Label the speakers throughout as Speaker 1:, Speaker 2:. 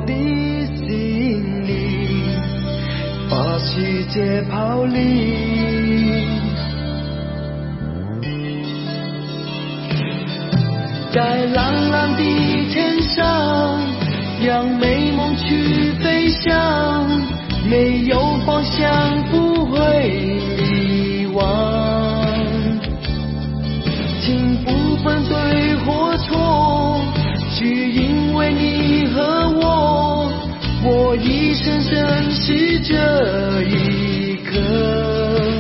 Speaker 1: 的心里，把世界抛离。在蓝蓝的天上，让美梦去飞翔，没有方向不会迷惘。请不分对或错，只因为你和我一生珍视这一刻。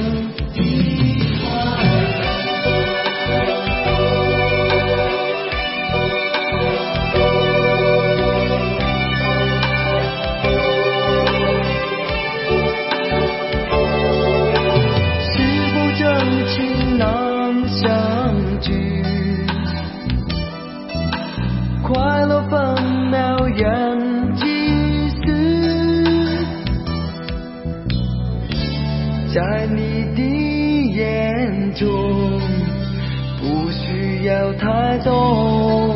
Speaker 1: 快乐分秒人计时，在你的眼中不需要太多。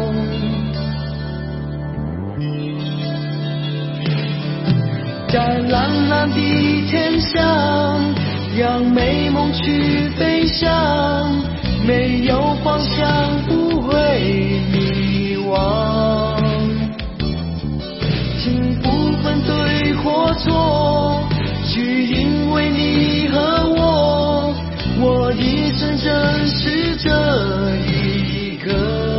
Speaker 1: 在蓝蓝的天上，让美梦去飞翔，没有方向不会迷惘。请不分对或错，只因为你和我一生珍视这一刻。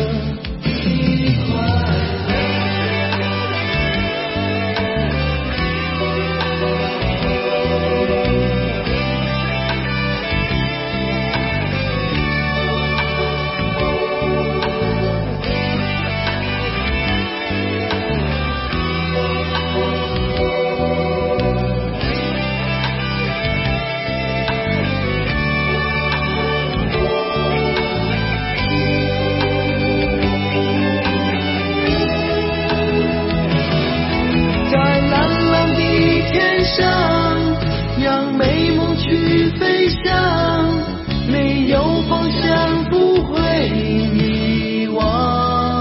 Speaker 1: 让美梦去飞翔，没有方向不会迷惘。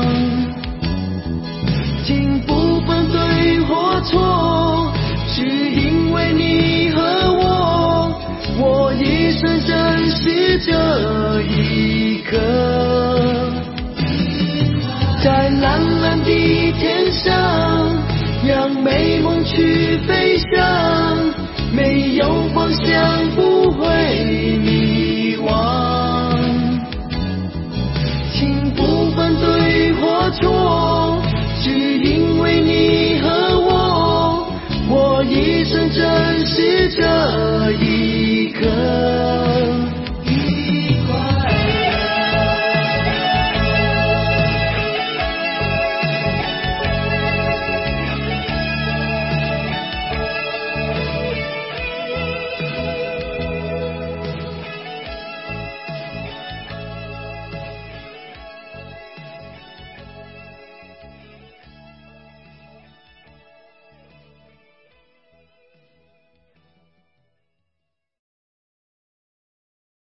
Speaker 1: 请不分对或错，只因为你和我一生珍视这一刻。在蓝蓝的天上，让美梦去飞翔，没有方向不会迷惘。请不分对或错，只因为你和我一生珍视这一刻。